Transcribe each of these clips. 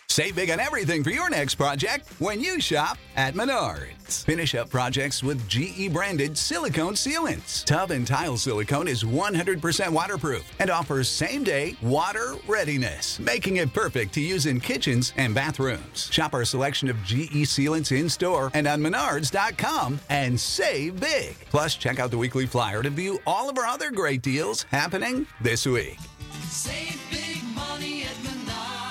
Save big on everything for your next project when you shop at Menards. Finish up projects with GE-branded silicone sealants. Tub and tile silicone is 100% waterproof and offers same-day water readiness, making it perfect to use in kitchens and bathrooms. Shop our selection of GE sealants in-store and on Menards.com and save big. Plus, check out the weekly flyer to view all of our other great deals happening this week. Save big money at Menards.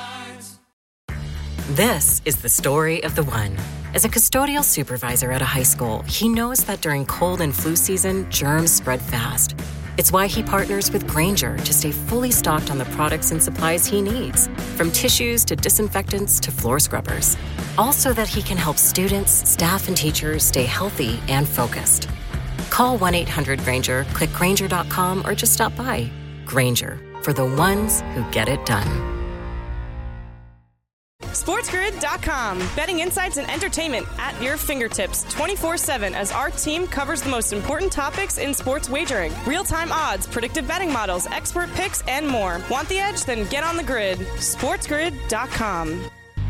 This is the story of the one. As a custodial supervisor at a high school, he knows that during cold and flu season, germs spread fast. It's why he partners with Grainger to stay fully stocked on the products and supplies he needs, from tissues to disinfectants to floor scrubbers. All so that he can help students, staff, and teachers stay healthy and focused. Call 1-800-GRAINGER, click Grainger.com, or just stop by. Grainger, for the ones who get it done. SportsGrid.com. Betting insights and entertainment at your fingertips 24/7 as our team covers the most important topics in sports wagering. Real-time odds, predictive betting models, expert picks, and more. Want the edge? Then get on the grid. SportsGrid.com.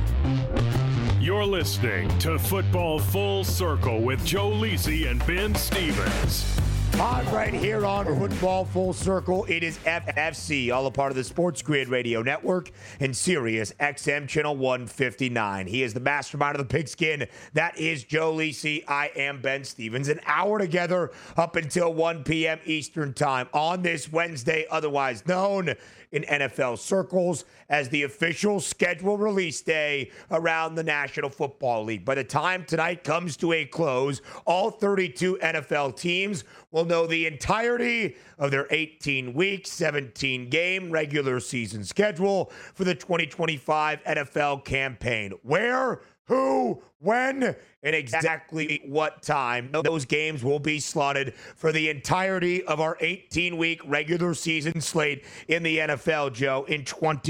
You're listening to Football Full Circle with Joe Lisi and Ben Stevens. Right here on Football Full Circle, it is FFC, all a part of the Sports Grid Radio Network and Sirius XM Channel 159. He is the mastermind of the pigskin. That is Joe Lisi. I am Ben Stevens. An hour together up until 1 p.m. Eastern Time on this Wednesday, otherwise known in NFL circles as the official schedule release day around the National Football League. By the time tonight comes to a close, all 32 NFL teams will know the entirety of their 18-week, 17-game regular season schedule for the 2025 NFL campaign. Where, who, when, and exactly what time those games will be slotted for the entirety of our 18-week regular season slate in the NFL, Joe, in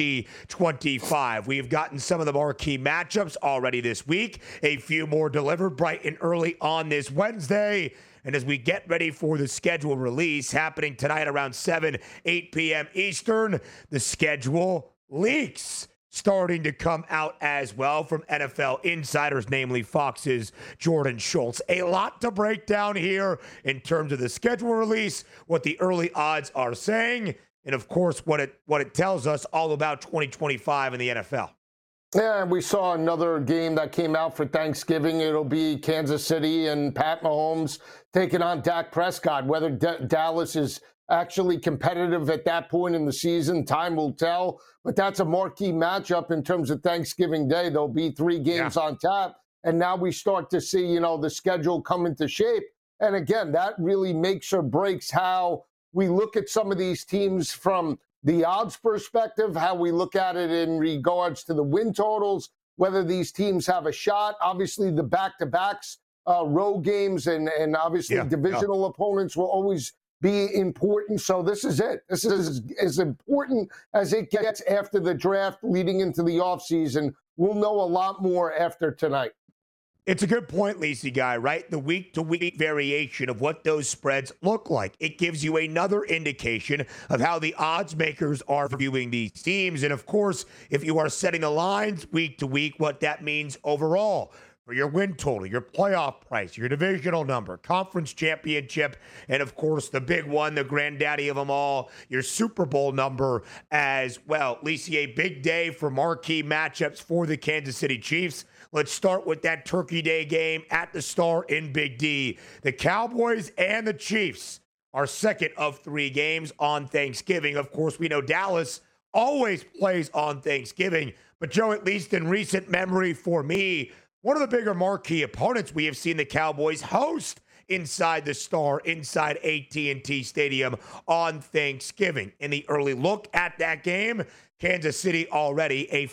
2025. We've gotten some of the marquee matchups already this week, a few more delivered bright and early on this Wednesday. And as we get ready for the schedule release happening tonight around 8 p.m. Eastern, the schedule leaks starting to come out as well from NFL insiders, namely Fox's Jordan Schultz. A lot to break down here in terms of the schedule release, what the early odds are saying, and of course what it tells us all about 2025 in the NFL. Yeah, we saw another game that came out for Thanksgiving. It'll be Kansas City and Pat Mahomes taking on Dak Prescott. Whether Dallas is actually competitive at that point in the season, time will tell. But that's a marquee matchup in terms of Thanksgiving Day. There'll be 3 games on tap. And now we start to see, the schedule come into shape. And again, that really makes or breaks how we look at some of these teams from the odds perspective, how we look at it in regards to the win totals, whether these teams have a shot. Obviously, the back-to-backs, road games, and obviously divisional opponents will always be important. So this is it. This is as important as it gets after the draft leading into the offseason. We'll know a lot more after tonight. It's a good point, Lisi guy, right? The week-to-week variation of what those spreads look like. It gives you another indication of how the odds makers are viewing these teams. And, of course, if you are setting the lines week to week, what that means overall for your win total, your playoff price, your divisional number, conference championship, and, of course, the big one, the granddaddy of them all, your Super Bowl number as well. Lisi, a big day for marquee matchups for the Kansas City Chiefs. Let's start with that Turkey Day game at the Star in Big D. The Cowboys and the Chiefs are second of 3 games on Thanksgiving. Of course, we know Dallas always plays on Thanksgiving. But, Joe, at least in recent memory for me, one of the bigger marquee opponents we have seen the Cowboys host inside the Star, inside AT&T Stadium on Thanksgiving. In the early look at that game, Kansas City already a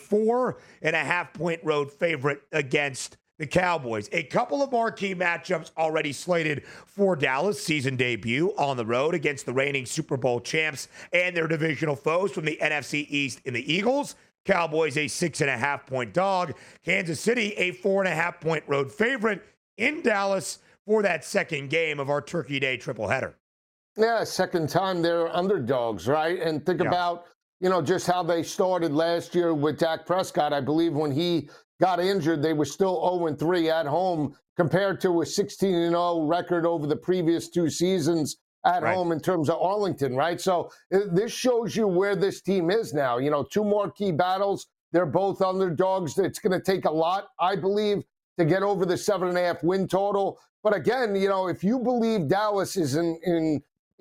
4.5-point road favorite against the Cowboys. A couple of marquee matchups already slated for Dallas. Season debut on the road against the reigning Super Bowl champs and their divisional foes from the NFC East in the Eagles. Cowboys a 6.5-point dog. Kansas City a 4.5-point road favorite in Dallas for that second game of our Turkey Day triple header. Yeah, second time they're underdogs, right? And think about just how they started last year with Dak Prescott. I believe when he got injured, they were still 0-3 at home compared to a 16-0 record over the previous 2 seasons at home in terms of Arlington, right? So this shows you where this team is now. 2 more key battles. They're both underdogs. It's going to take a lot, I believe, to get over the 7.5 win total. But again, if you believe Dallas is in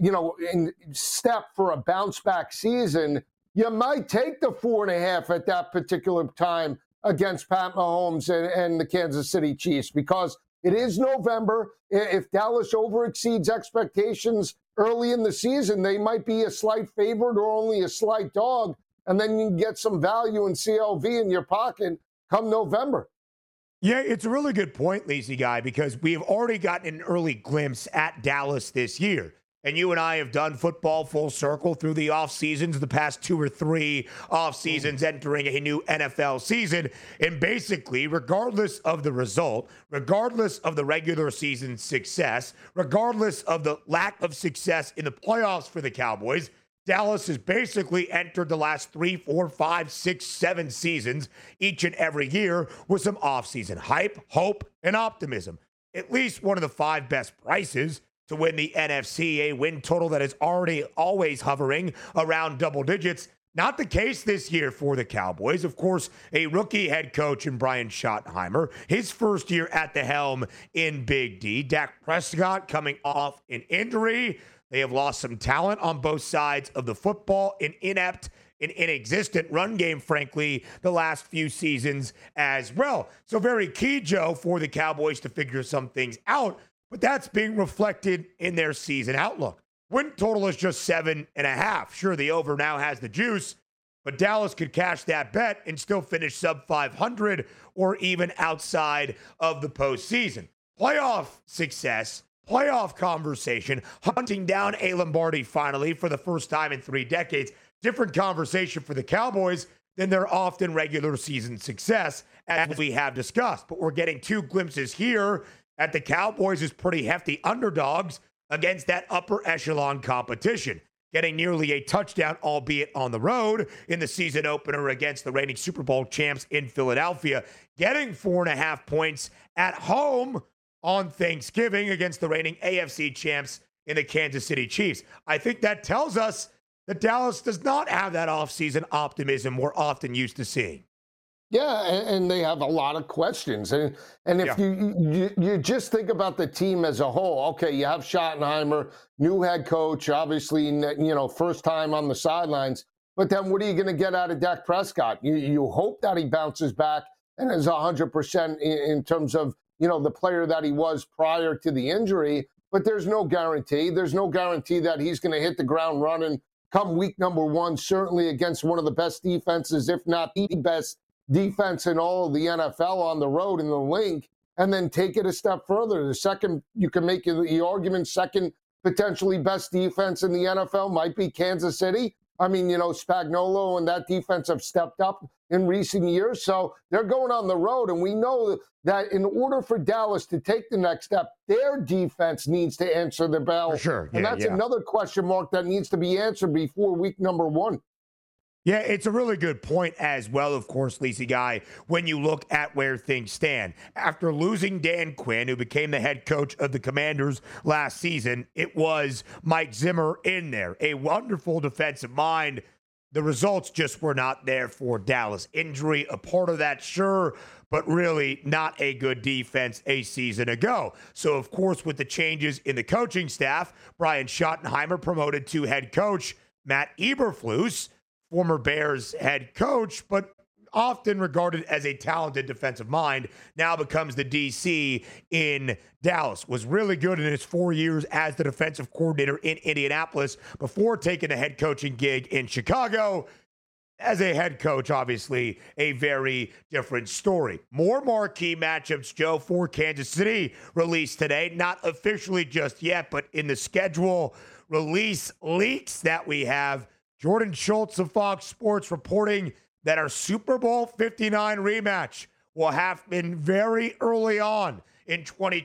step for a bounce back season, you might take the 4.5 at that particular time against Pat Mahomes and the Kansas City Chiefs, because it is November. If Dallas overexceeds expectations early in the season, they might be a slight favorite or only a slight dog, and then you can get some value in CLV in your pocket come November. Yeah, it's a really good point, Lazy Guy, because we have already gotten an early glimpse at Dallas this year. And you and I have done football full circle through the off seasons, the past 2 or 3 off seasons entering a new NFL season. And basically, regardless of the result, regardless of the regular season success, regardless of the lack of success in the playoffs for the Cowboys, Dallas has basically entered the last 3, 4, 5, 6, 7 seasons each and every year with some offseason hype, hope, and optimism. At least one of the 5 best prices to win the NFC, a win total that is already always hovering around double digits. Not the case this year for the Cowboys. Of course, a rookie head coach in Brian Schottenheimer, his first year at the helm in Big D. Dak Prescott coming off an injury. They have lost some talent on both sides of the football, an inept and inexistent run game, frankly, the last few seasons as well. So very key, Joe, for the Cowboys to figure some things out. But that's being reflected in their season outlook. Win total is just 7.5. Sure, the over now has the juice, but Dallas could cash that bet and still finish sub 500 or even outside of the postseason. Playoff success, playoff conversation, hunting down a Lombardi finally for the first time in 3 decades. Different conversation for the Cowboys than their often regular season success, as we have discussed. But we're getting 2 glimpses here at the Cowboys as pretty hefty underdogs against that upper echelon competition. Getting nearly a touchdown, albeit on the road, in the season opener against the reigning Super Bowl champs in Philadelphia. Getting 4.5 points at home on Thanksgiving against the reigning AFC champs in the Kansas City Chiefs. I think that tells us that Dallas does not have that offseason optimism we're often used to seeing. Yeah, and they have a lot of questions. And if you just think about the team as a whole, okay, you have Schottenheimer, new head coach, obviously, first time on the sidelines. But then what are you going to get out of Dak Prescott? You hope that he bounces back and is 100% in terms of, the player that he was prior to the injury. But there's no guarantee. There's no guarantee that he's going to hit the ground running come week number 1, certainly against one of the best defenses, if not the best defense in all of the NFL on the road in the link, and then take it a step further. The second, you can make the argument, second potentially best defense in the NFL might be Kansas City. I mean, Spagnuolo and that defense have stepped up in recent years. So they're going on the road. And we know that in order for Dallas to take the next step, their defense needs to answer the bell. For sure. And that's another question mark that needs to be answered before week number 1. Yeah, it's a really good point as well, of course, Lacey Guy, when you look at where things stand. After losing Dan Quinn, who became the head coach of the Commanders last season, it was Mike Zimmer in there. A wonderful defensive mind. The results just were not there for Dallas. Injury, a part of that, sure, but really not a good defense a season ago. So, of course, with the changes in the coaching staff, Brian Schottenheimer promoted to head coach. Matt Eberflus, former Bears head coach, but often regarded as a talented defensive mind, now becomes the DC in Dallas. Was really good in his 4 years as the defensive coordinator in Indianapolis before taking a head coaching gig in Chicago. As a head coach, obviously, a very different story. More marquee matchups, Joe, for Kansas City released today. Not officially just yet, but in the schedule release leaks that we have. Jordan Schultz of Fox Sports reporting that our Super Bowl 59 rematch will happen very early on in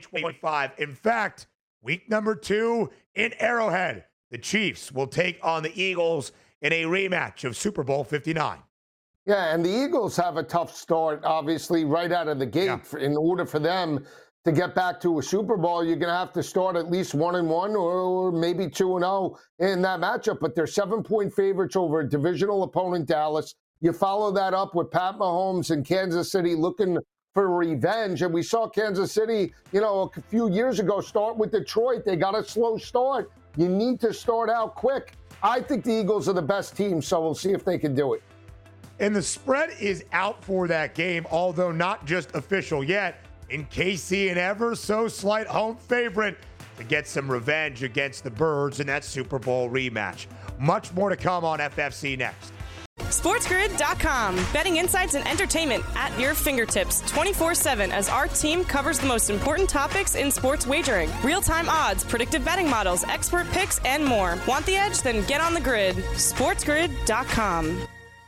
2025. In fact, week number 2 in Arrowhead, the Chiefs will take on the Eagles in a rematch of Super Bowl 59. Yeah, and the Eagles have a tough start, obviously, right out of the gate. Yeah. In order for them to get back to a Super Bowl, you're going to have to start at least 1-1 or maybe 2-0 in that matchup. But they're 7-point favorites over a divisional opponent, Dallas. You follow that up with Pat Mahomes in Kansas City looking for revenge. And we saw Kansas City, a few years ago start with Detroit. They got a slow start. You need to start out quick. I think the Eagles are the best team, so we'll see if they can do it. And the spread is out for that game, although not just official yet. In KC, an ever so slight home favorite to get some revenge against the Birds in that Super Bowl rematch. Much more to come on FFC next. SportsGrid.com. Betting insights and entertainment at your fingertips 24/7 as our team covers the most important topics in sports wagering. Real-time odds, predictive betting models, expert picks, and more. Want the edge? Then get on the grid. SportsGrid.com.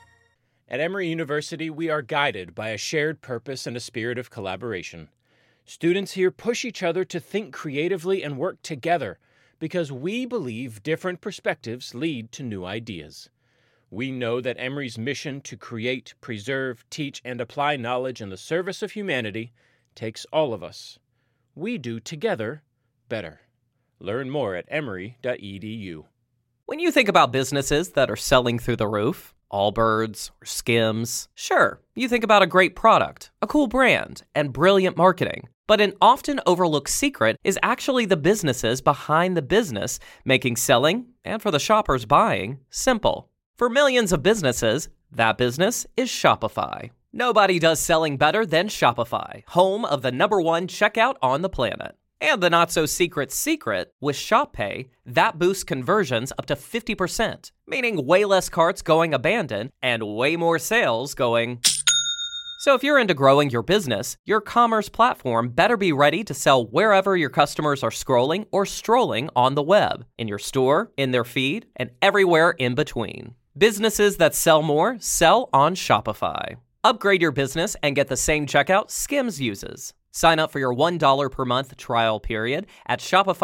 At Emory University, we are guided by a shared purpose and a spirit of collaboration. Students here push each other to think creatively and work together because we believe different perspectives lead to new ideas. We know that Emory's mission to create, preserve, teach, and apply knowledge in the service of humanity takes all of us. We do together better. Learn more at emory.edu. When you think about businesses that are selling through the roof, Allbirds or Skims, sure, you think about a great product, a cool brand, and brilliant marketing. But an often overlooked secret is actually the businesses behind the business, making selling, and for the shoppers buying, simple. For millions of businesses, that business is Shopify. Nobody does selling better than Shopify, home of the #1 checkout on the planet. And the not-so-secret secret, with Shop Pay, that boosts conversions up to 50%, meaning way less carts going abandoned and way more sales going... So if you're into growing your business, your commerce platform better be ready to sell wherever your customers are scrolling or strolling on the web, in your store, in their feed, and everywhere in between. Businesses that sell more sell on Shopify. Upgrade your business and get the same checkout Skims uses. Sign up for your $1 per month trial period at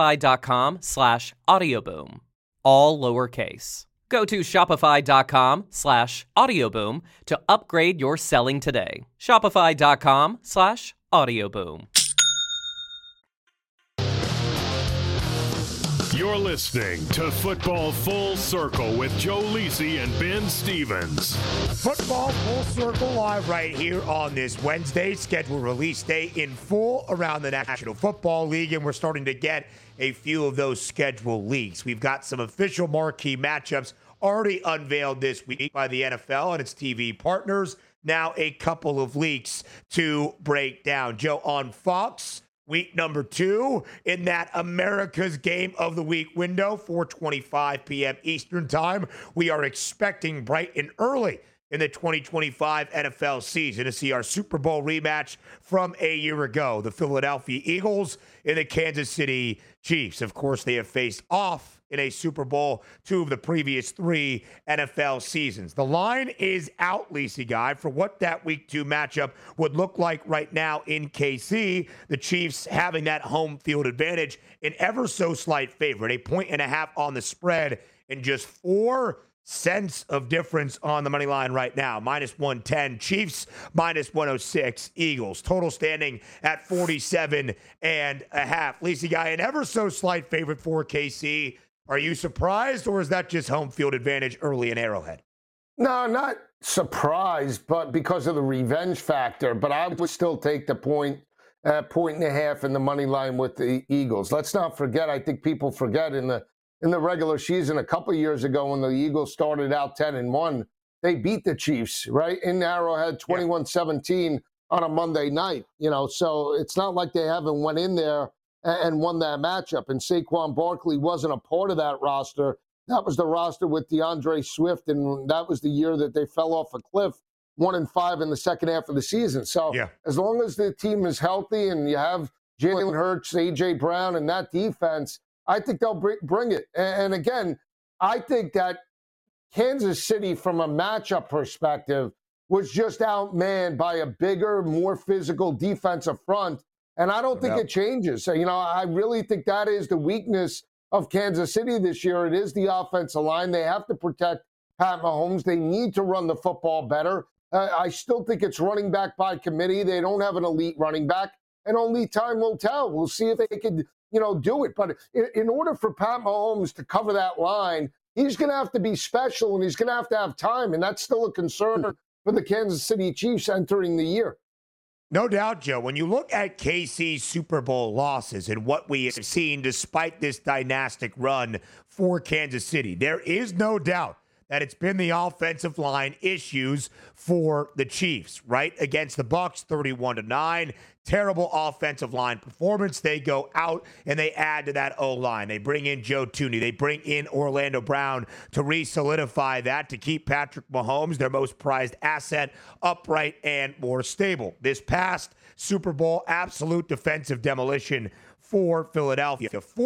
shopify.com/audioboom. All lowercase. Go to shopify.com/audioboom to upgrade your selling today. Shopify.com/audioboom. You're listening to Football Full Circle with Joe Lisi and Ben Stevens. Football Full Circle live right here on this Wednesday. Scheduled release day in full around the National Football League, and we're starting to get a few of those schedule leaks. We've got some official marquee matchups already unveiled this week by the NFL and its TV partners. Now a couple of leaks to break down. Joe, on Fox, week number 2 in that America's Game of the Week window, 4:25 p.m. Eastern Time. We are expecting bright and early in the 2025 NFL season to see our Super Bowl rematch from a year ago. The Philadelphia Eagles and the Kansas City Chiefs. Of course, they have faced off in a Super Bowl 2 of the previous 3 NFL seasons. The line is out, Lisi Guy, for what that Week 2 matchup would look like right now in KC. The Chiefs having that home field advantage, an ever so slight favorite, 1.5 on the spread, and just 4 cents of difference on the money line right now. -110 Chiefs, -106 Eagles. Total standing at 47.5. Lisi Guy, an ever so slight favorite for KC. Are you surprised, or is that just home field advantage early in Arrowhead? No, not surprised, but because of the revenge factor. But I would still take the point and a half in the money line with the Eagles. Let's not forget, I think people forget in the regular season a couple of years ago when the Eagles started out 10-1, they beat the Chiefs, right, in Arrowhead 21-17 on a Monday night. So it's not like they haven't went in there and won that matchup. And Saquon Barkley wasn't a part of that roster. That was the roster with DeAndre Swift, and that was the year that they fell off a cliff, 1-5 in the second half of the season. So as long as the team is healthy and you have Jalen Hurts, A.J. Brown, and that defense, I think they'll bring it. And again, I think that Kansas City, from a matchup perspective, was just outmanned by a bigger, more physical defensive front. And I don't think it changes. So, I really think that is the weakness of Kansas City this year. It is the offensive line. They have to protect Pat Mahomes. They need to run the football better. I still think it's running back by committee. They don't have an elite running back, and only time will tell. We'll see if they can, do it. But in order for Pat Mahomes to cover that line, he's going to have to be special, and he's going to have time, and that's still a concern for the Kansas City Chiefs entering the year. No doubt, Joe. When you look at KC's Super Bowl losses and what we have seen despite this dynastic run for Kansas City, there is no doubt that it's been the offensive line issues for the Chiefs, right? Against the Bucs, 31-9. Terrible offensive line performance. They go out and they add to that O-line. They bring in Joe Thuney. They bring in Orlando Brown to re-solidify that, to keep Patrick Mahomes, their most prized asset, upright and more stable. This past Super Bowl, absolute defensive demolition for Philadelphia.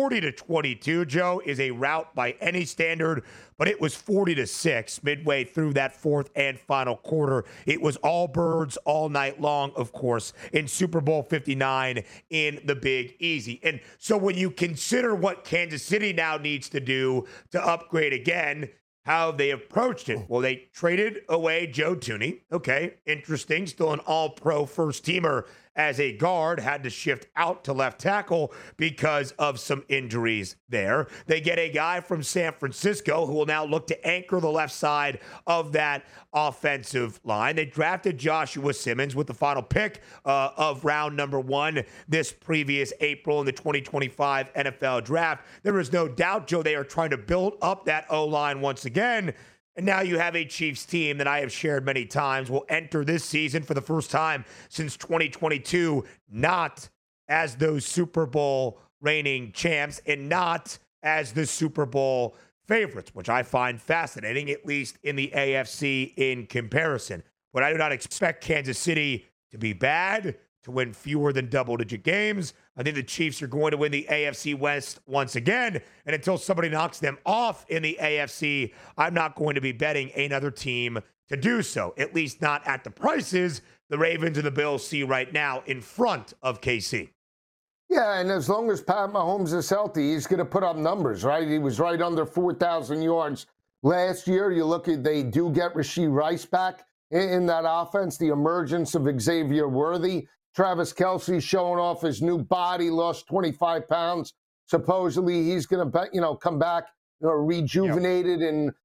40-22, Joe, is a rout by any standard, but it was 40-6 midway through that fourth and final quarter. It was all birds all night long, of course, in Super Bowl 59 in the Big Easy. And so when you consider what Kansas City now needs to do to upgrade again, how they approached it. Well, they traded away Joe Thuney. Okay, interesting. Still an all-pro first-teamer as a guard. Had to shift out to left tackle because of some injuries there. They get a guy from San Francisco who will now look to anchor the left side of that offensive line. They drafted Joshua Simmons with the final pick of round number 1 this previous April in the 2025 NFL draft. There is no doubt, Joe, they are trying to build up that O-line once again. And now you have a Chiefs team that I have shared many times will enter this season for the first time since 2022, not as those Super Bowl reigning champs and not as the Super Bowl favorites, which I find fascinating, at least in the AFC in comparison. But I do not expect Kansas City to be bad, to win fewer than double-digit games. I think the Chiefs are going to win the AFC West once again. And until somebody knocks them off in the AFC, I'm not going to be betting another team to do so, at least not at the prices the Ravens and the Bills see right now in front of KC. Yeah, and as long as Pat Mahomes is healthy, he's going to put up numbers, right? He was right under 4,000 yards last year. You look at, they do get Rashee Rice back in that offense, the emergence of Xavier Worthy. Travis Kelce showing off his new body, lost 25 pounds. Supposedly he's going to, come back, rejuvenated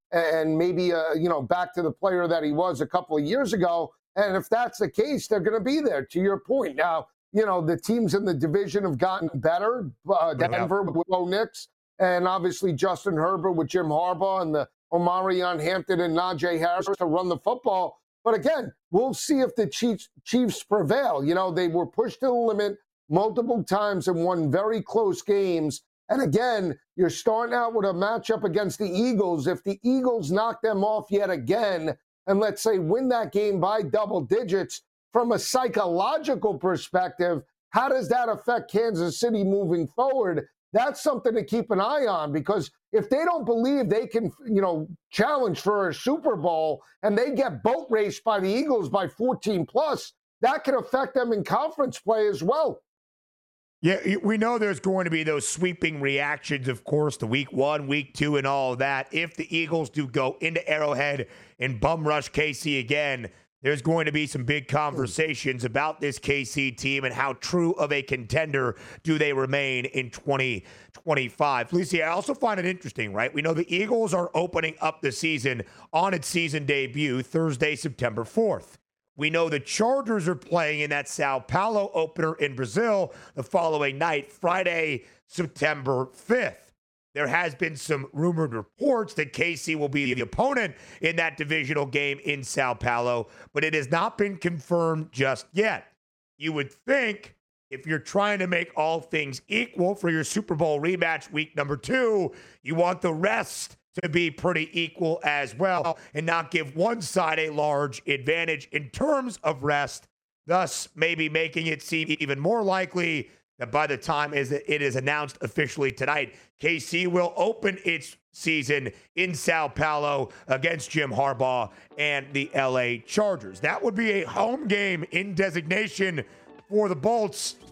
and maybe, back to the player that he was a couple of years ago. And if that's the case, they're going to be there, to your point. Now, the teams in the division have gotten better. Denver with Bo Nix, and obviously Justin Herbert with Jim Harbaugh and the Omarion Hampton and Najee Harris to run the football. But again, we'll see if the Chiefs prevail. They were pushed to the limit multiple times and won very close games. And again, you're starting out with a matchup against the Eagles. If the Eagles knock them off yet again, and let's say win that game by double digits, from a psychological perspective, how does that affect Kansas City moving forward? That's something to keep an eye on, because if they don't believe they can, challenge for a Super Bowl and they get boat raced by the Eagles by 14 plus, that can affect them in conference play as well. Yeah, we know there's going to be those sweeping reactions, of course, to week 1, week 2, and all of that. If the Eagles do go into Arrowhead and bum rush KC again, there's going to be some big conversations about this KC team and how true of a contender do they remain in 2025. Felicia, I also find it interesting, right? We know the Eagles are opening up the season on its season debut Thursday, September 4th. We know the Chargers are playing in that Sao Paulo opener in Brazil the following night, Friday, September 5th. There has been some rumored reports that KC will be the opponent in that divisional game in Sao Paulo, but it has not been confirmed just yet. You would think if you're trying to make all things equal for your Super Bowl rematch week number 2, you want the rest to be pretty equal as well and not give one side a large advantage in terms of rest, thus maybe making it seem even more likely that by the time it is announced officially tonight, KC will open its season in Sao Paulo against Jim Harbaugh and the LA Chargers. That would be a home game in designation for the Bolts.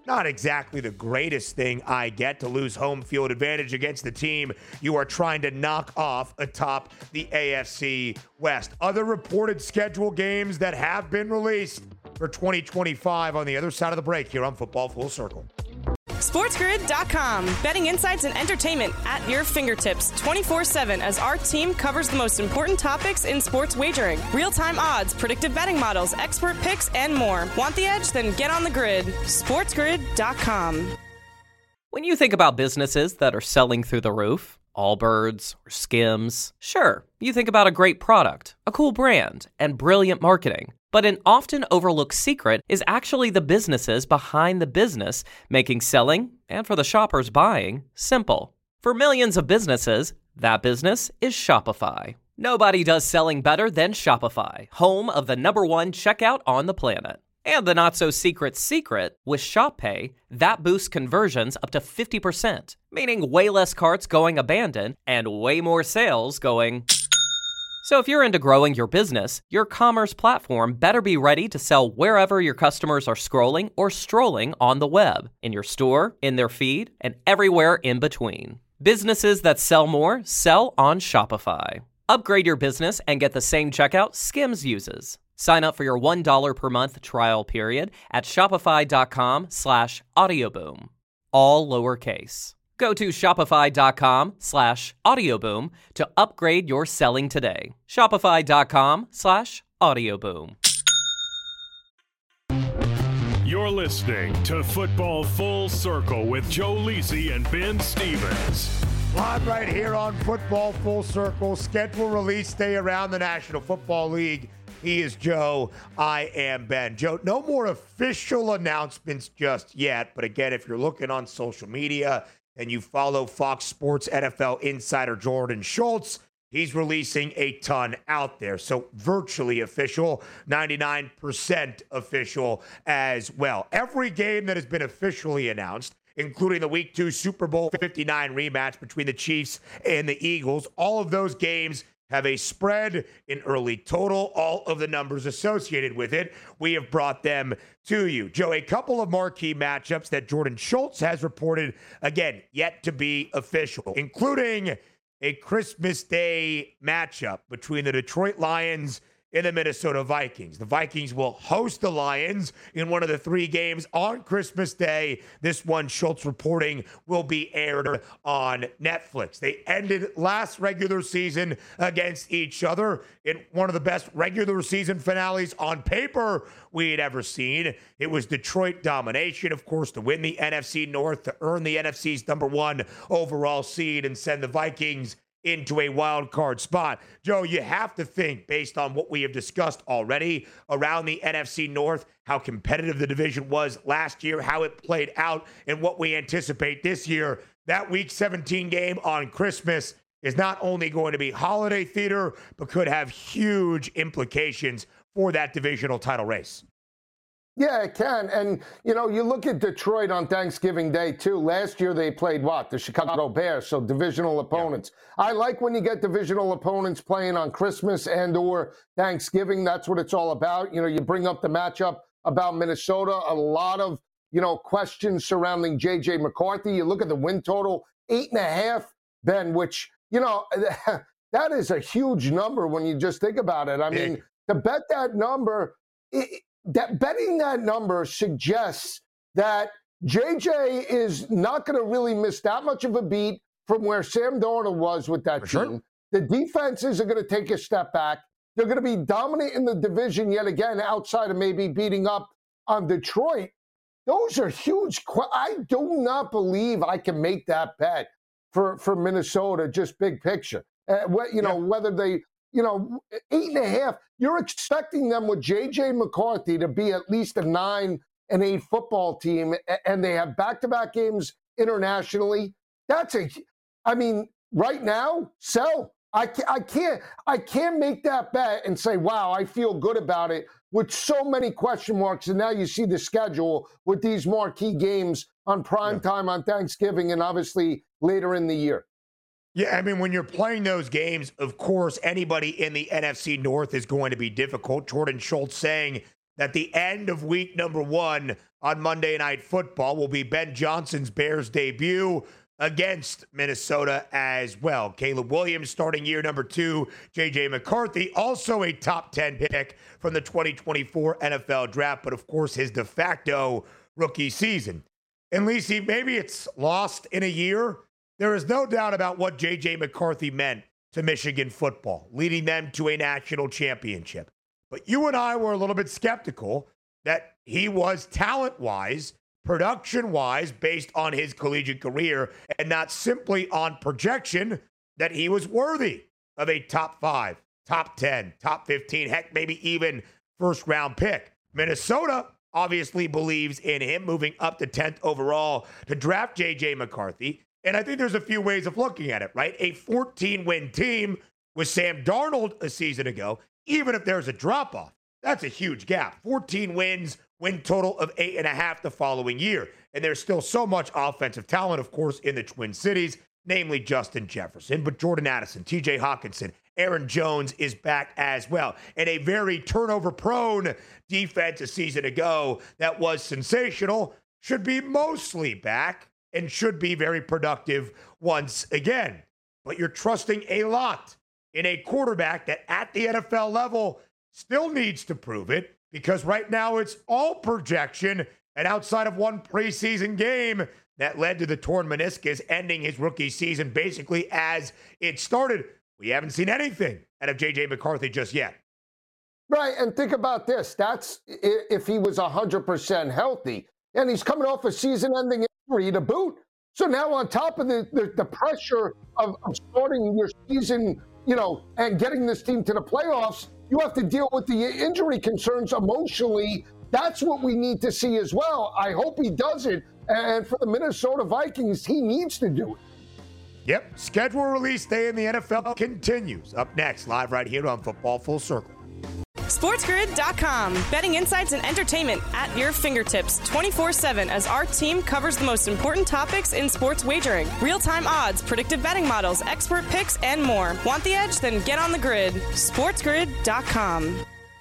not exactly the greatest thing I get to lose home field advantage against the team you are trying to knock off atop the AFC West. Other reported schedule games that have been released for 2025 on the other side of the break here on Football Full Circle. SportsGrid.com. Betting insights and entertainment at your fingertips 24/7 as our team covers the most important topics in sports wagering. Real-time odds, predictive betting models, expert picks, and more. Want the edge? Then get on the grid. SportsGrid.com. When you think about businesses that are selling through the roof, Allbirds or Skims, sure, you think about a great product, a cool brand, and brilliant marketing. But an often overlooked secret is actually the businesses behind the business, making selling, and for the shoppers buying, simple. For millions of businesses, that business is Shopify. Nobody does selling better than Shopify, home of the #1 checkout on the planet. And the not-so-secret secret, with Shop Pay, that boosts conversions up to 50%, meaning way less carts going abandoned and way more sales going... So if you're into growing your business, your commerce platform better be ready to sell wherever your customers are scrolling or strolling on the web, in your store, in their feed, and everywhere in between. Businesses that sell more sell on Shopify. Upgrade your business and get the same checkout Skims uses. Sign up for your $1 per month trial period at shopify.com/audioboom. All lowercase. Go to shopify.com/audioboom to upgrade your selling today. Shopify.com/audioboom. You're listening to Football Full Circle with Joe Lisi and Ben Stevens. Live right here on Football Full Circle. Schedule release day around the National Football League. He is Joe. I am Ben. Joe, no more official announcements just yet. But again, if you're looking on social media and you follow Fox Sports NFL insider Jordan Schultz, he's releasing a ton out there. So virtually official, 99% official as well. Every game that has been officially announced, including the Week 2 Super Bowl 59 rematch between the Chiefs and the Eagles, all of those games have a spread, in early total, all of the numbers associated with it. We have brought them to you. Joe, a couple of marquee matchups that Jordan Schultz has reported, again, yet to be official, including a Christmas Day matchup between the Detroit Lions and the Minnesota Vikings. The Vikings will host the Lions in one of the 3 games on Christmas Day. This one, Schultz reporting, will be aired on Netflix. They ended last regular season against each other in one of the best regular season finales on paper we had ever seen. It was Detroit domination, of course, to win the NFC North, to earn the NFC's #1 overall seed and send the Vikings into a wild card spot. Joe, you have to think, based on what we have discussed already around the NFC North, how competitive the division was last year, how it played out, and what we anticipate this year. That Week 17 game on Christmas is not only going to be holiday theater, but could have huge implications for that divisional title race. Yeah, it can. And, you know, you look at Detroit on Thanksgiving Day, too. Last year they played what? The Chicago Bears, so divisional opponents. Yeah. I like when you get divisional opponents playing on Christmas and or Thanksgiving. That's what it's all about. You know, you bring up the matchup about Minnesota. A lot of, you know, questions surrounding J.J. McCarthy. You look at the win total, 8.5, Ben, which, you know, that is a huge number when you just think about it. I mean, to bet that number... betting that number suggests that JJ is not going to really miss that much of a beat from where Sam Darnold was with that team. Sure. The defenses are going to take a step back. They're going to be dominant in the division yet again, outside of maybe beating up on Detroit. Those are huge. I do not believe I can make that bet for Minnesota, just big picture. Whether they... 8.5, you're expecting them with J.J. McCarthy to be at least a 9-8 football team, and they have back-to-back games internationally. Right now, sell. I can't make that bet and say, wow, I feel good about it with so many question marks. And now you see the schedule with these marquee games on prime time on Thanksgiving and obviously later in the year. Yeah, I mean, when you're playing those games, of course, anybody in the NFC North is going to be difficult. Jordan Schultz saying that the end of week number 1 on Monday Night Football will be Ben Johnson's Bears debut against Minnesota as well. Caleb Williams starting year number 2. J.J. McCarthy, also a top 10 pick from the 2024 NFL Draft, but of course his de facto rookie season. And Lisi, maybe it's lost in a year. There is no doubt about what J.J. McCarthy meant to Michigan football, leading them to a national championship. But you and I were a little bit skeptical that he was talent-wise, production-wise, based on his collegiate career, and not simply on projection, that he was worthy of a top 5, top 10, top 15, heck, maybe even first-round pick. Minnesota obviously believes in him, moving up to 10th overall to draft J.J. McCarthy. And I think there's a few ways of looking at it, right? A 14-win team with Sam Darnold a season ago, even if there's a drop-off, that's a huge gap. 14 wins, win total of 8.5 the following year. And there's still so much offensive talent, of course, in the Twin Cities, namely Justin Jefferson. But Jordan Addison, TJ Hawkinson, Aaron Jones is back as well. And a very turnover-prone defense a season ago that was sensational should be mostly back and should be very productive once again. But you're trusting a lot in a quarterback that at the NFL level still needs to prove it, because right now it's all projection, and outside of one preseason game that led to the torn meniscus ending his rookie season basically as it started, we haven't seen anything out of J.J. McCarthy just yet. Right, and think about this. That's if he was 100% healthy, and he's coming off a season-ending injury to boot. So now on top of the pressure of starting your season, and getting this team to the playoffs, you have to deal with the injury concerns emotionally. That's what we need to see as well. I hope he does it. And for the Minnesota Vikings, he needs to do it. Yep. Schedule release day in the NFL continues. Up next, live right here on Football Full Circle. SportsGrid.com. Betting insights and entertainment at your fingertips 24/7 as our team covers the most important topics in sports wagering. Real-time odds, predictive betting models, expert picks, and more. Want the edge? Then get on the grid. SportsGrid.com.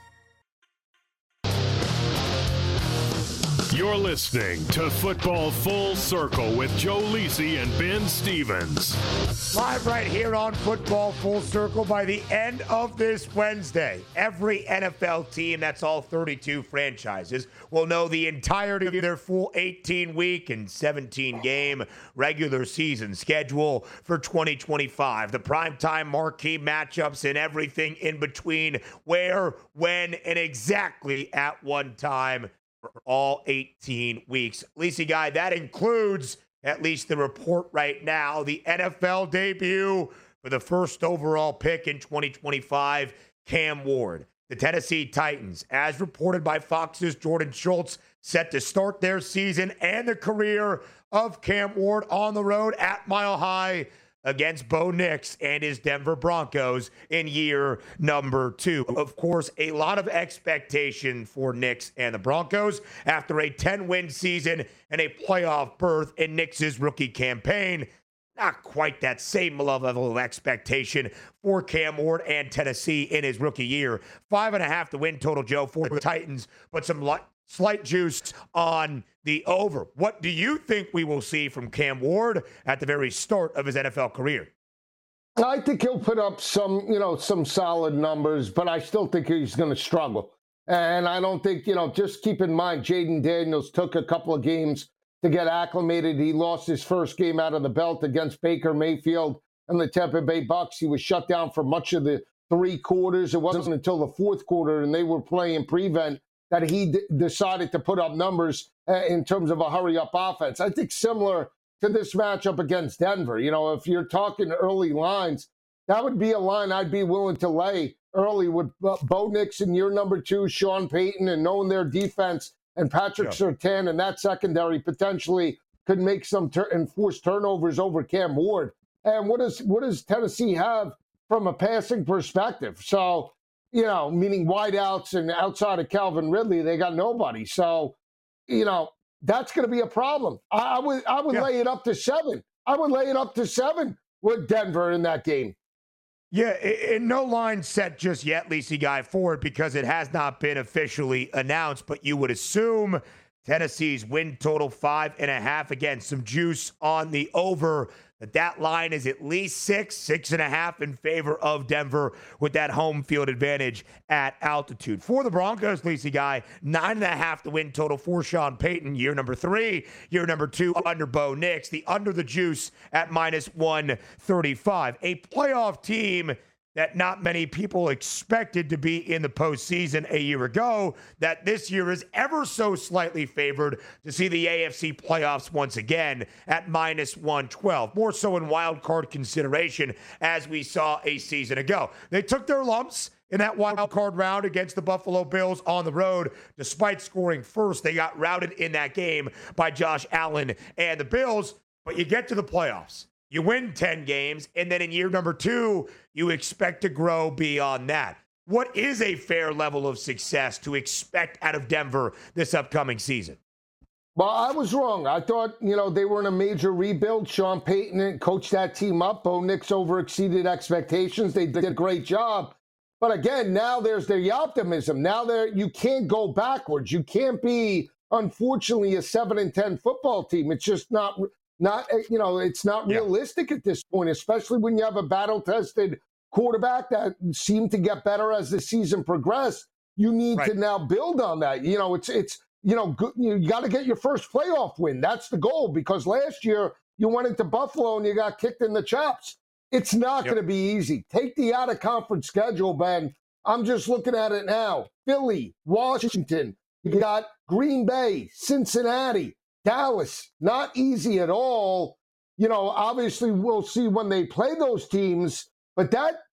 You're listening to Football Full Circle with Joe Lisi and Ben Stevens. Live right here on Football Full Circle. By the end of this Wednesday, every NFL team, that's all 32 franchises, will know the entirety of their full 18-week and 17-game regular season schedule for 2025. The primetime marquee matchups and everything in between, where, when, and exactly at one time for all 18 weeks. Lisi Guy, that includes, at least the report right now, the NFL debut for the first overall pick in 2025, Cam Ward. The Tennessee Titans, as reported by Fox's Jordan Schultz, set to start their season and the career of Cam Ward on the road at Mile High against Bo Nix and his Denver Broncos in year number 2. Of course, a lot of expectation for Nix and the Broncos after a 10-win season and a playoff berth in Nix's rookie campaign. Not quite that same level of expectation for Cam Ward and Tennessee in his rookie year. 5.5 the win total, Joe, for the Titans, but some slight juice on the over. What do you think we will see from Cam Ward at the very start of his NFL career? I think he'll put up some solid numbers, but I still think he's going to struggle. And I don't think, just keep in mind, Jaden Daniels took a couple of games to get acclimated. He lost his first game out of the belt against Baker Mayfield and the Tampa Bay Bucks. He was shut down for much of the 3 quarters. It wasn't until the 4th quarter, and they were playing prevent, that he decided to put up numbers in terms of a hurry-up offense. I think similar to this matchup against Denver. If you're talking early lines, that would be a line I'd be willing to lay early with Bo Nix in year number 2, Sean Payton, and knowing their defense, and Patrick Surtain and that secondary potentially could make some enforced turnovers over Cam Ward. And what does Tennessee have from a passing perspective? So, meaning wideouts, and outside of Calvin Ridley, they got nobody. So, that's going to be a problem. I would lay it up to 7. I would lay it up to 7 with Denver in that game. Yeah, and no line set just yet, Lisi Guy, for it because it has not been officially announced, but you would assume Tennessee's win total 5.5. Again, some juice on the over. That line is at least 6.5 in favor of Denver with that home field advantage at altitude. For the Broncos, Lisi Guy, 9.5 the win total for Sean Payton, year number 3. Year number 2 under Bo Nix. The under the juice at -135. A playoff team that not many people expected to be in the postseason a year ago, that this year is ever so slightly favored to see the AFC playoffs once again at -112. More so in wild card consideration as we saw a season ago. They took their lumps in that wild card round against the Buffalo Bills on the road. Despite scoring first, they got routed in that game by Josh Allen and the Bills. But you get to the playoffs. You win 10 games, and then in year number 2, you expect to grow beyond that. What is a fair level of success to expect out of Denver this upcoming season? Well, I was wrong. I thought, they were in a major rebuild. Sean Payton coached that team up. Bo Nix overexceeded expectations. They did a great job. But again, now there's the optimism. Now you can't go backwards. You can't be, unfortunately, a 7-10 football team. It's just not it's not realistic at this point, especially when you have a battle-tested quarterback that seemed to get better as the season progressed. You need to now build on that. You got to get your first playoff win. That's the goal, because last year you went into Buffalo and you got kicked in the chops. It's not going to be easy. Take the out-of-conference schedule, Ben. I'm just looking at it now. Philly, Washington, you got Green Bay, Cincinnati, Dallas, not easy at all. Obviously we'll see when they play those teams, but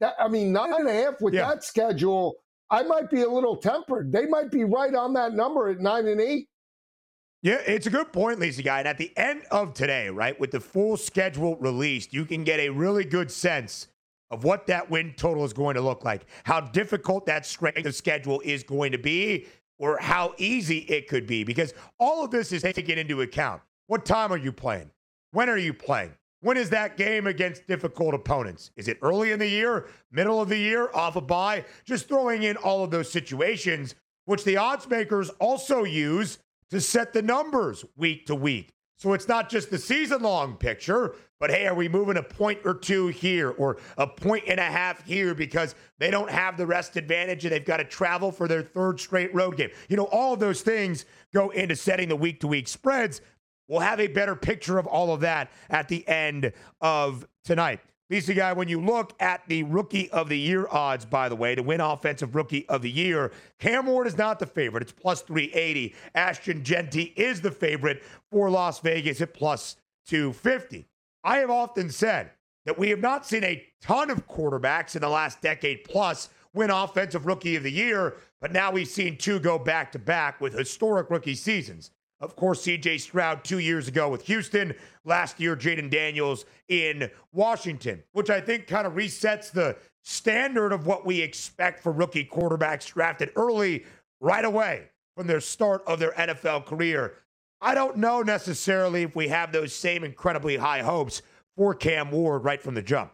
9.5 with that schedule, I might be a little tempered. They might be right on that number at 9-8. Yeah, it's a good point, Lisa Guy. And at the end of today, right, with the full schedule released, you can get a really good sense of what that win total is going to look like, how difficult that strength of schedule is going to be, or how easy it could be, because all of this is taken into account. What time are you playing? When are you playing? When is that game against difficult opponents? Is it early in the year, middle of the year, off a bye? Just throwing in all of those situations, which the odds makers also use to set the numbers week to week. So it's not just the season-long picture, but hey, are we moving a point or two here or a 1.5 here because they don't have the rest advantage and they've got to travel for their 3rd straight road game? All of those things go into setting the week-to-week spreads. We'll have a better picture of all of that at the end of tonight. Lisa Guy, when you look at the Rookie of the Year odds, by the way, to win Offensive Rookie of the Year, Cam Ward is not the favorite. It's plus 380. Ashton Jeanty is the favorite for Las Vegas at plus 250. I have often said that we have not seen a ton of quarterbacks in the last decade plus win Offensive Rookie of the Year, but now we've seen 2 go back-to-back with historic rookie seasons. Of course, C.J. Stroud 2 years ago with Houston. Last year, Jaden Daniels in Washington, which I think kind of resets the standard of what we expect for rookie quarterbacks drafted early right away from their start of their NFL career. I don't know necessarily if we have those same incredibly high hopes for Cam Ward right from the jump.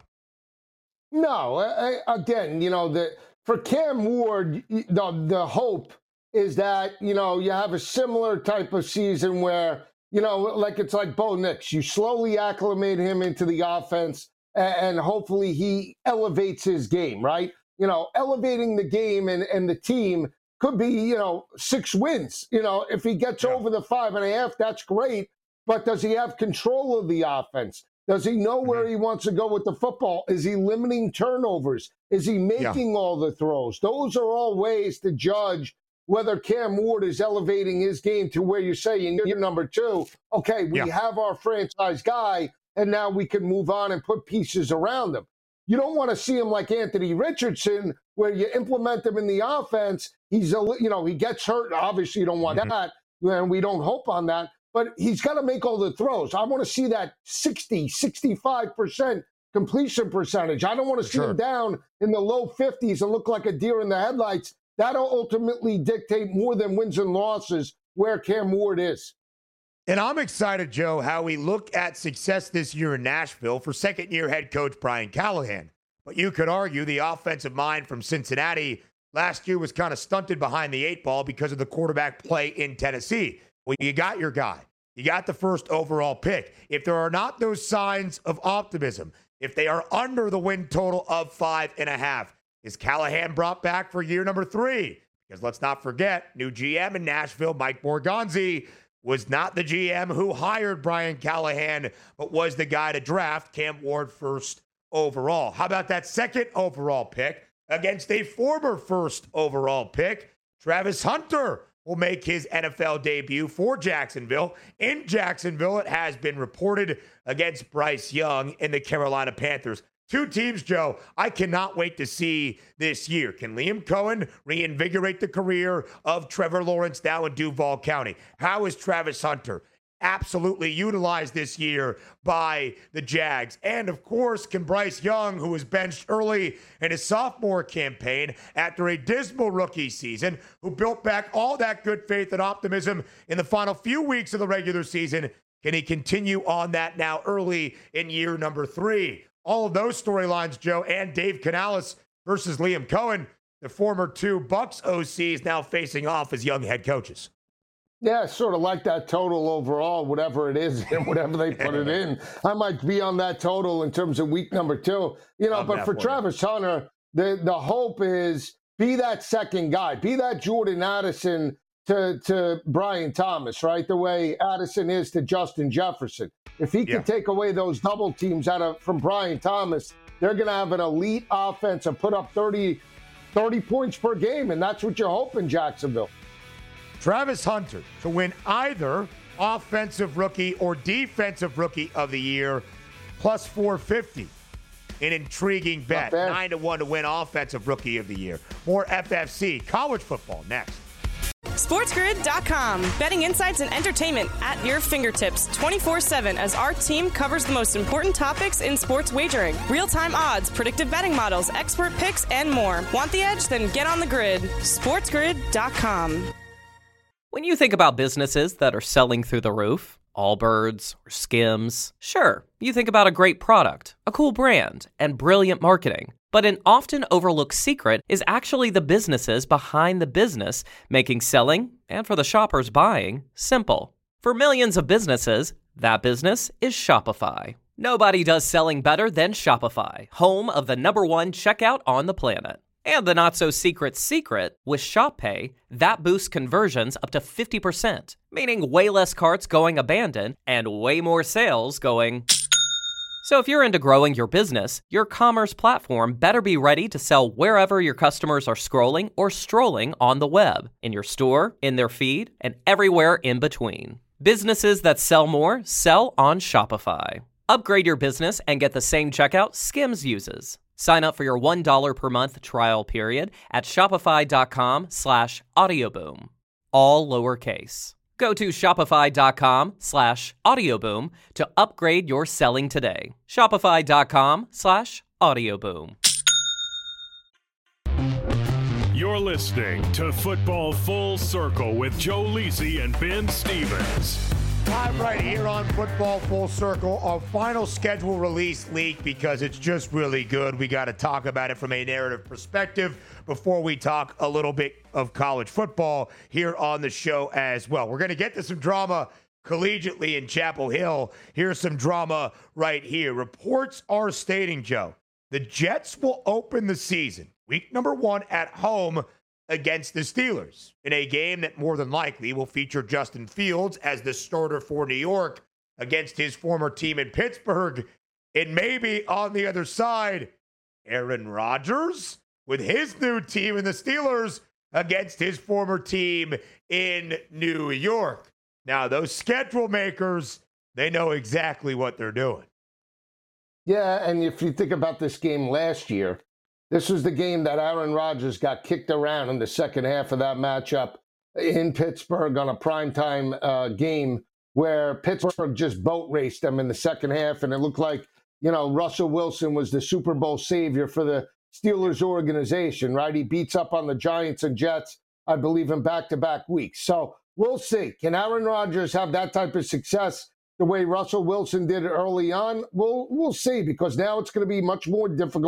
No, again, for Cam Ward, the hope is that, you have a similar type of season where, it's like Bo Nix. You slowly acclimate him into the offense and hopefully he elevates his game, right? Elevating the game and the team could be, 6 wins. If he gets over the 5.5, that's great. But does he have control of the offense? Does he know where he wants to go with the football? Is he limiting turnovers? Is he making all the throws? Those are all ways to judge whether Cam Ward is elevating his game to where you say in year number 2, okay, we have our franchise guy, and now we can move on and put pieces around him. You don't want to see him like Anthony Richardson, where you implement him in the offense. He gets hurt. Obviously, you don't want that, and we don't hope on that. But he's got to make all the throws. I want to see that 60, 65% completion percentage. I don't want to see him down in the low 50s and look like a deer in the headlights. That'll ultimately dictate more than wins and losses where Cam Ward is. And I'm excited, Joe, how we look at success this year in Nashville for second-year head coach Brian Callahan. But you could argue the offensive mind from Cincinnati last year was kind of stunted behind the 8 ball because of the quarterback play in Tennessee. Well, you got your guy. You got the first overall pick. If there are not those signs of optimism, if they are under the win total of 5.5, is Callahan brought back for year number 3? Because let's not forget, new GM in Nashville, Mike Morganzi, was not the GM who hired Brian Callahan, but was the guy to draft Cam Ward first overall. How about that second overall pick against a former first overall pick? Travis Hunter will make his NFL debut for Jacksonville. In Jacksonville, it has been reported, against Bryce Young and the Carolina Panthers. 2 teams, Joe, I cannot wait to see this year. Can Liam Cohen reinvigorate the career of Trevor Lawrence now in Duval County? How is Travis Hunter absolutely utilized this year by the Jags? And, of course, can Bryce Young, who was benched early in his sophomore campaign after a dismal rookie season, who built back all that good faith and optimism in the final few weeks of the regular season, can he continue on that now early in year number 3? All of those storylines, Joe, and Dave Canales versus Liam Cohen, the former 2 Bucs OCs now facing off as young head coaches. Yeah, sort of like that total overall, whatever it is, and whatever they put it in. I might be on that total in terms of week number 2. But for Travis Hunter, the hope is be that second guy. Be that Jordan Addison to Brian Thomas, right? The way Addison is to Justin Jefferson. If he can take away those double teams from Brian Thomas, they're going to have an elite offense and put up 30 points per game, and that's what you hope in Jacksonville. Travis Hunter to win either Offensive Rookie or Defensive Rookie of the Year, plus 450. An intriguing bet. 9-1 to win Offensive Rookie of the Year. More FFC, college football next. SportsGrid.com. Betting insights and entertainment at your fingertips 24/7 as our team covers the most important topics in sports wagering. Real-time odds, predictive betting models, expert picks, and more. Want the edge? Then get on the grid. SportsGrid.com. When you think about businesses that are selling through the roof, Allbirds or Skims, sure, you think about a great product, a cool brand, and brilliant marketing. But an often overlooked secret is actually the businesses behind the business, making selling, and for the shoppers buying, simple. For millions of businesses, that business is Shopify. Nobody does selling better than Shopify, home of the #1 checkout on the planet. And the not-so-secret secret, with Shop Pay, that boosts conversions up to 50%, meaning way less carts going abandoned and way more sales going... So if you're into growing your business, your commerce platform better be ready to sell wherever your customers are scrolling or strolling on the web, in your store, in their feed, and everywhere in between. Businesses that sell more sell on Shopify. Upgrade your business and get the same checkout Skims uses. Sign up for your $1 per month trial period at shopify.com/audioboom. All lowercase. Go to shopify.com/audioboom to upgrade your selling today. Shopify.com/audioboom. You're listening to Football Full Circle with Joe Lisi and Ben Stevens. Live right here on Football Full Circle. Our final schedule release leak because it's just really good. We got to talk about it from a narrative perspective before we talk a little bit of college football here on the show as well. We're going to get to some drama collegiately in Chapel Hill. Here's some drama right here. Reports are stating, Joe, the Jets will open the season, week number 1 at home against the Steelers in a game that more than likely will feature Justin Fields as the starter for New York against his former team in Pittsburgh. And maybe on the other side, Aaron Rodgers with his new team in the Steelers against his former team in New York. Now, those schedule makers, they know exactly what they're doing. Yeah, and if you think about this game last year, this was the game that Aaron Rodgers got kicked around in the second half of that matchup in Pittsburgh on a primetime game where Pittsburgh just boat raced them in the second half, and it looked like, Russell Wilson was the Super Bowl savior for the Steelers organization, right? He beats up on the Giants and Jets, I believe, in back-to-back weeks. So we'll see. Can Aaron Rodgers have that type of success the way Russell Wilson did early on? We'll see, because now it's going to be much more difficult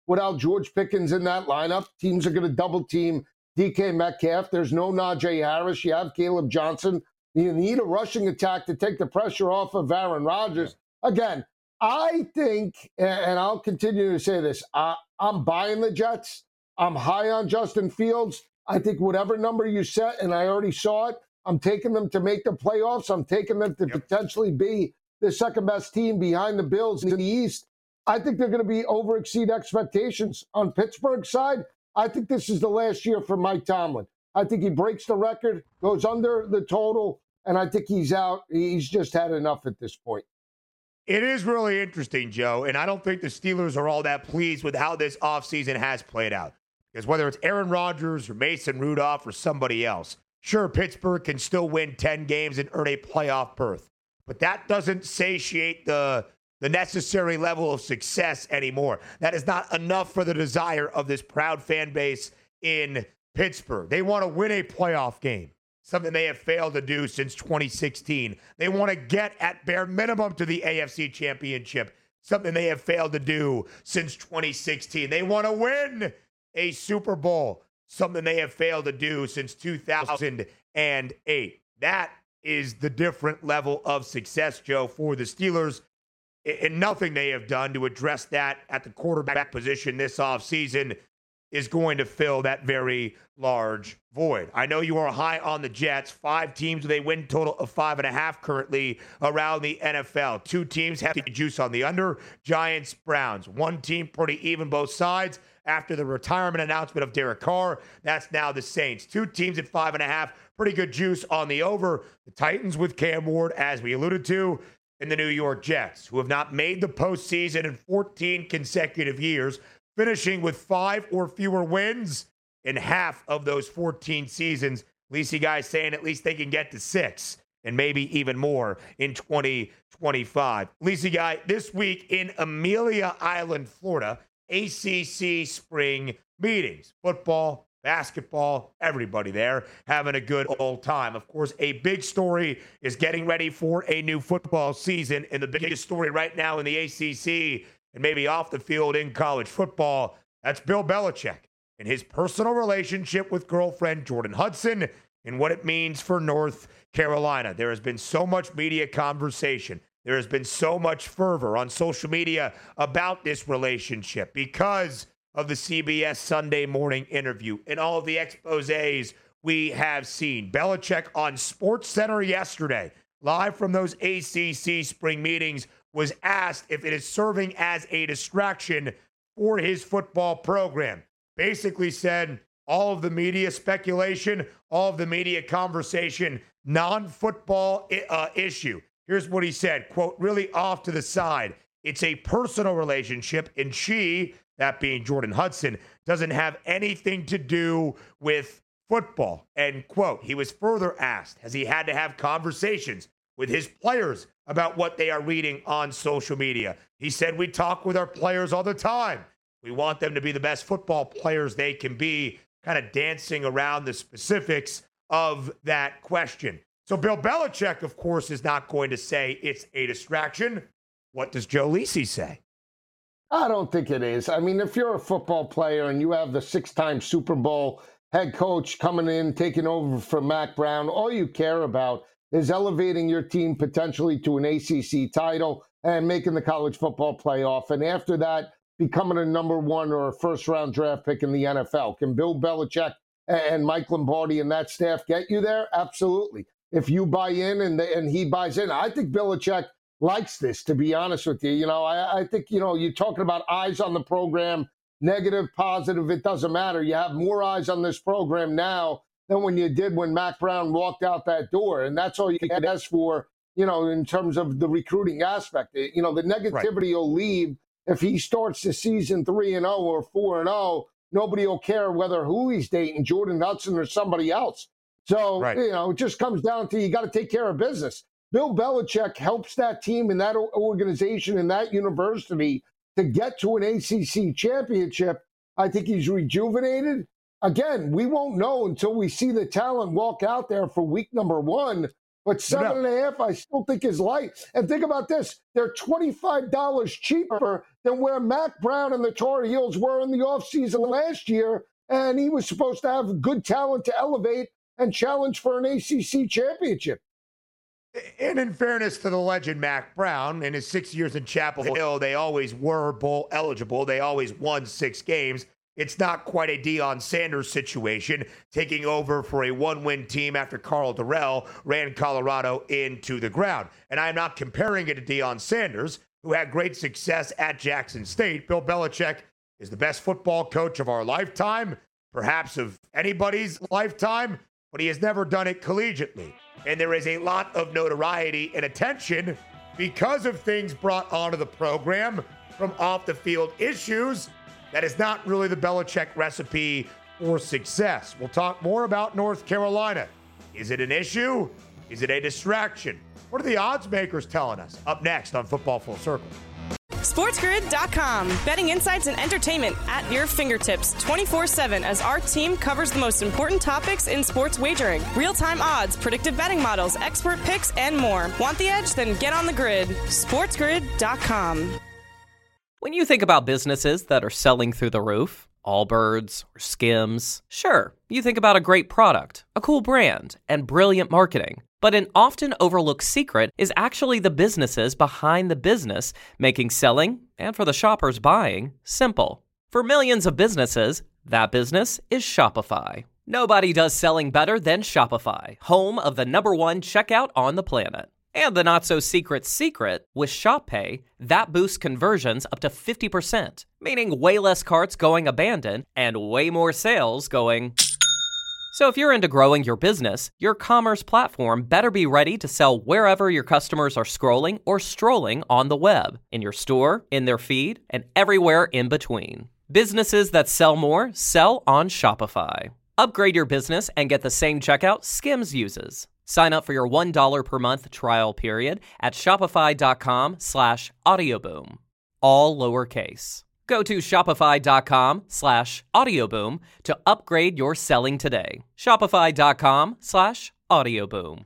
without George Pickens in that lineup. Teams are going to double team DK Metcalf. There's no Najee Harris. You have Caleb Johnson. You need a rushing attack to take the pressure off of Aaron Rodgers. Again, I think, and I'll continue to say this, I'm buying the Jets. I'm high on Justin Fields. I think whatever number you set, and I already saw it, I'm taking them to make the playoffs. I'm taking them to potentially be the second best team behind the Bills in the East. I think they're going to be exceed expectations. On Pittsburgh's side, I think this is the last year for Mike Tomlin. I think he breaks the record, goes under the total, and I think he's out. He's just had enough at this point. It is really interesting, Joe, and I don't think the Steelers are all that pleased with how this offseason has played out. Because whether it's Aaron Rodgers or Mason Rudolph or somebody else, sure, Pittsburgh can still win 10 games and earn a playoff berth. But that doesn't satiate the necessary level of success anymore. That is not enough for the desire of this proud fan base in Pittsburgh. They want to win a playoff game, something they have failed to do since 2016. They want to get at bare minimum to the AFC Championship, something they have failed to do since 2016. They want to win a Super Bowl, something they have failed to do since 2008. That is the different level of success, Joe, for the Steelers. And nothing they have done to address that at the quarterback position this offseason is going to fill that very large void. I know you are high on the Jets. 5 teams with a win total of 5.5 currently around the NFL. 2 teams have the juice on the under, Giants, Browns. 1 team pretty even both sides after the retirement announcement of Derek Carr. That's now the Saints. 2 teams at 5.5, pretty good juice on the over. The Titans with Cam Ward, as we alluded to, and the New York Jets, who have not made the postseason in 14 consecutive years, finishing with 5 or fewer wins in half of those 14 seasons. Lisi guys saying at least they can get to 6 and maybe even more in 2025. Lisi guy, this week in Amelia Island, Florida, ACC spring meetings. Football, basketball, everybody there having a good old time. Of course, a big story is getting ready for a new football season. And the biggest story right now in the ACC and maybe off the field in college football, that's Bill Belichick and his personal relationship with girlfriend Jordan Hudson and what it means for North Carolina. There has been so much media conversation. There has been so much fervor on social media about this relationship because of the CBS Sunday morning interview and all of the exposés we have seen. Belichick on SportsCenter yesterday, live from those ACC spring meetings, was asked if it is serving as a distraction for his football program. Basically said all of the media speculation, all of the media conversation, non-football issue. Here's what he said, quote, really off to the side. It's a personal relationship, and she, that being Jordan Hudson, doesn't have anything to do with football, end quote. He was further asked, has he had to have conversations with his players about what they are reading on social media? He said, we talk with our players all the time. We want them to be the best football players they can be, kind of dancing around the specifics of that question. So Bill Belichick, of course, is not going to say it's a distraction. What does Joe Lisi say? I don't think it is. I mean, if you're a football player and you have the 6-time Super Bowl head coach coming in, taking over from Mac Brown, all you care about is elevating your team potentially to an ACC title and making the college football playoff. And after that, becoming a number 1 or a first-round draft pick in the NFL. Can Bill Belichick and Mike Lombardi and that staff get you there? Absolutely. If you buy in and he buys in, I think Belichick likes this, to be honest with you. You know, I think, you know, you're talking about eyes on the program, negative, positive, it doesn't matter. You have more eyes on this program now than when you did when Mac Brown walked out that door. And that's all you can ask for, you know, in terms of the recruiting aspect. You know, the negativity will leave if he starts the season 3-0 or 4-0. Nobody will care who he's dating, Jordan Hudson or somebody else. So, you know, it just comes down to you got to take care of business. Bill Belichick helps that team and that organization and that university to get to an ACC championship. I think he's rejuvenated. Again, we won't know until we see the talent walk out there for week number 1. But 7.5, I still think is light. And think about this. They're $25 cheaper than where Mac Brown and the Tar Heels were in the offseason last year. And he was supposed to have good talent to elevate and challenge for an ACC championship. And in fairness to the legend Mac Brown, in his 6 years in Chapel Hill, they always were bowl eligible. They always won 6 games. It's not quite a Deion Sanders situation, taking over for a one-win team after Karl Dorrell ran Colorado into the ground. And I'm not comparing it to Deion Sanders, who had great success at Jackson State. Bill Belichick is the best football coach of our lifetime, perhaps of anybody's lifetime, but he has never done it collegiately. And there is a lot of notoriety and attention because of things brought onto the program from off-the-field issues. That is not really the Belichick recipe for success. We'll talk more about North Carolina. Is it an issue? Is it a distraction? What are the odds makers telling us? Up next on Football Full Circle. SportsGrid.com. Betting insights and entertainment at your fingertips 24/7 as our team covers the most important topics in sports wagering. Real-time odds, predictive betting models, expert picks, and more. Want the edge? Then get on the grid. SportsGrid.com. When you think about businesses that are selling through the roof, Allbirds or Skims, sure, you think about a great product, a cool brand, and brilliant marketing. But an often overlooked secret is actually the businesses behind the business, making selling, and for the shoppers buying, simple. For millions of businesses, that business is Shopify. Nobody does selling better than Shopify, home of the #1 checkout on the planet. And the not-so-secret secret, with Shop Pay, that boosts conversions up to 50%, meaning way less carts going abandoned and way more sales going... So if you're into growing your business, your commerce platform better be ready to sell wherever your customers are scrolling or strolling on the web, in your store, in their feed, and everywhere in between. Businesses that sell more sell on Shopify. Upgrade your business and get the same checkout Skims uses. Sign up for your $1 per month trial period at shopify.com/audioboom. All lowercase. Go to shopify.com/audioboom to upgrade your selling today. Shopify.com/audioboom.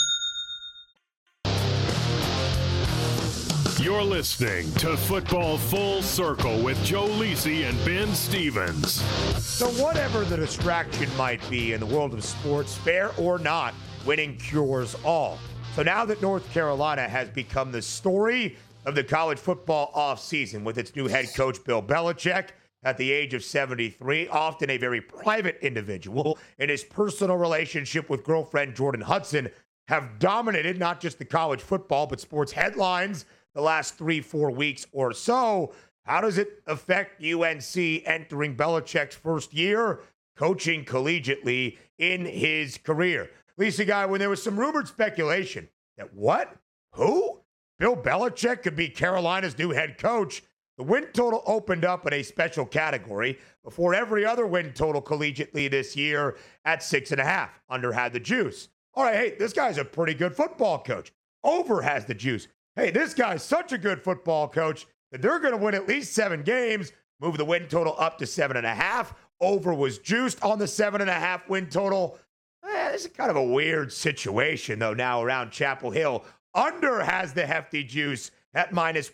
You're listening to Football Full Circle with Joe Lisi and Ben Stevens. So whatever the distraction might be in the world of sports, fair or not, winning cures all. So now that North Carolina has become the story of the college football offseason with its new head coach, Bill Belichick, at the age of 73, often a very private individual, and his personal relationship with girlfriend Jordan Hudson have dominated not just the college football, but sports headlines the last 3-4 weeks or so. How does it affect UNC entering Belichick's first year coaching collegiately in his career? Lisa Guy, when there was some rumored speculation that who? Bill Belichick could be Carolina's new head coach, the win total opened up in a special category before every other win total collegiately this year at 6.5. Under had the juice. All right, hey, this guy's a pretty good football coach. Over has the juice. Hey, this guy's such a good football coach that they're going to win at least 7 games, move the win total up to 7.5. Over was juiced on the 7.5 win total. This is kind of a weird situation, though, now around Chapel Hill. Under has the hefty juice at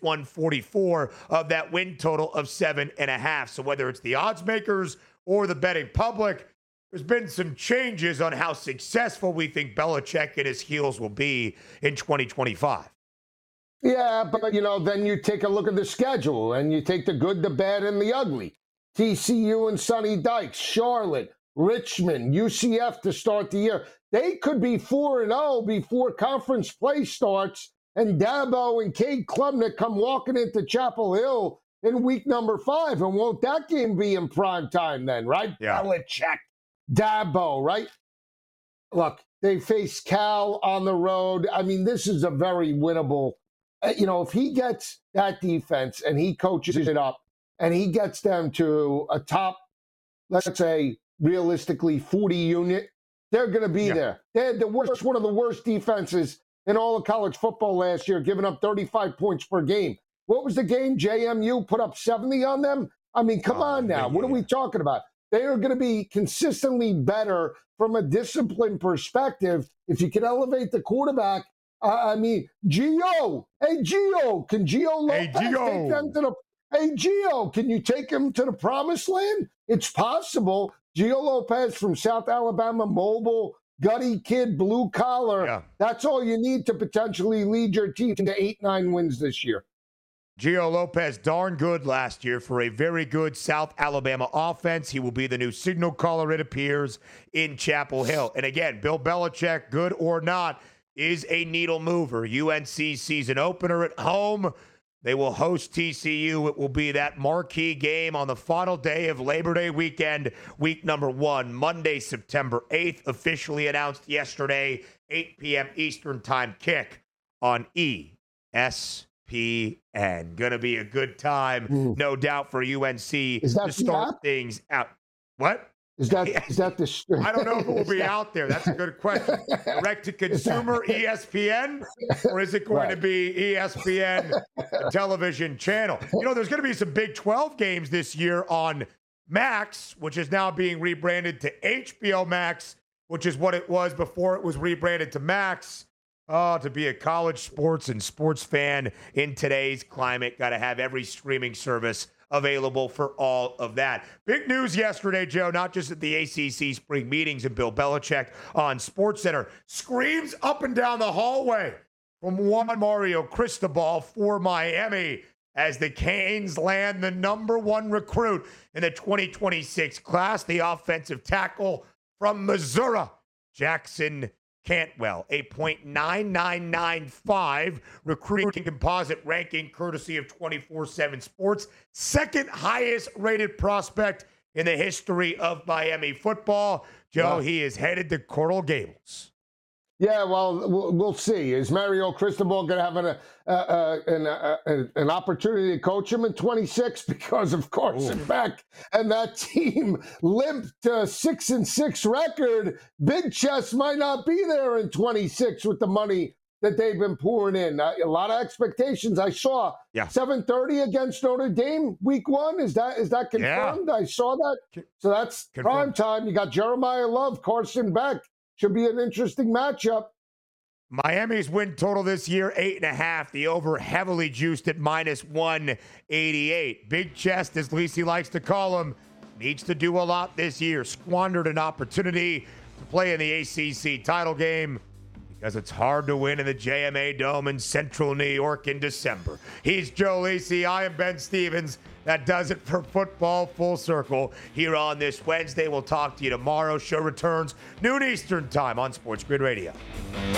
-144 of that win total of 7.5. So whether it's the odds makers or the betting public, there's been some changes on how successful we think Belichick and his heels will be in 2025. Yeah, but, then you take a look at the schedule, and you take the good, the bad, and the ugly. TCU and Sonny Dykes, Charlotte, Richmond, UCF to start the year. They could be 4-0 before conference play starts, and Dabo and Cade Klubnik come walking into Chapel Hill in week number 5. And won't that game be in prime time then, right? Yeah. Belichick, Dabo, right? Look, they face Cal on the road. I mean, this is a very winnable. If he gets that defense and he coaches it up and he gets them to a top, let's say, realistically 40 unit, they're going to be there. They had one of the worst defenses in all of college football last year, giving up 35 points per game. What was the game? JMU put up 70 on them? I mean, come on now. What are we talking about? They are going to be consistently better from a discipline perspective. If you can elevate the quarterback, I mean, Gio. Hey, Gio. Can Gio Lopez take them to the... Hey, Gio, can you take him to the promised land? It's possible. Gio Lopez from South Alabama, mobile, gutty kid, blue collar. Yeah. That's all you need to potentially lead your team to 8-9 wins this year. Gio Lopez, darn good last year for a very good South Alabama offense. He will be the new signal caller, it appears, in Chapel Hill. And again, Bill Belichick, good or not, is a needle mover. UNC season opener at home. They will host TCU. It will be that marquee game on the final day of Labor Day weekend, week number 1, Monday, September 8th, officially announced yesterday, 8 p.m. Eastern time kick on ESPN. Going to be a good time, no doubt, for UNC to start things out. What? Is that the... I don't know if it will be out there. That's a good question. Direct-to-consumer ESPN, or is it going to be ESPN television channel? You know, there's going to be some Big 12 games this year on Max, which is now being rebranded to HBO Max, which is what it was before it was rebranded to Max. Oh, to be a college sports and sports fan in today's climate, got to have every streaming service available for all of that. Big news yesterday, Joe, not just at the ACC spring meetings and Bill Belichick on SportsCenter. Screams up and down the hallway from Juan Mario Cristobal for Miami as the Canes land the number 1 recruit in the 2026 class, the offensive tackle from Missouri, Jackson Cantwell, a .9995 recruiting composite ranking courtesy of 24/7 Sports, second highest rated prospect in the history of Miami football. Joe, he is headed to Coral Gables. Yeah, well, we'll see. Is Mario Cristobal going to have an opportunity to coach him in 26? Because, of course, in fact, and that team limped to a 6-6 record. Big Chest might not be there in 26 with the money that they've been pouring in. A lot of expectations. I saw 7:30 against Notre Dame week 1. Is that confirmed? Yeah. I saw that. So that's prime time. You got Jeremiah Love, Carson Beck. Should be an interesting matchup. Miami's win total this year, 8.5. The over heavily juiced at -188. Big Chest, as Lisi likes to call him, needs to do a lot this year. Squandered an opportunity to play in the ACC title game because it's hard to win in the JMA Dome in Central New York in December. He's Joe Lisi. I am Ben Stevens. That does it for Football Full Circle here on this Wednesday. We'll talk to you tomorrow. Show returns noon Eastern time on Sports Grid Radio.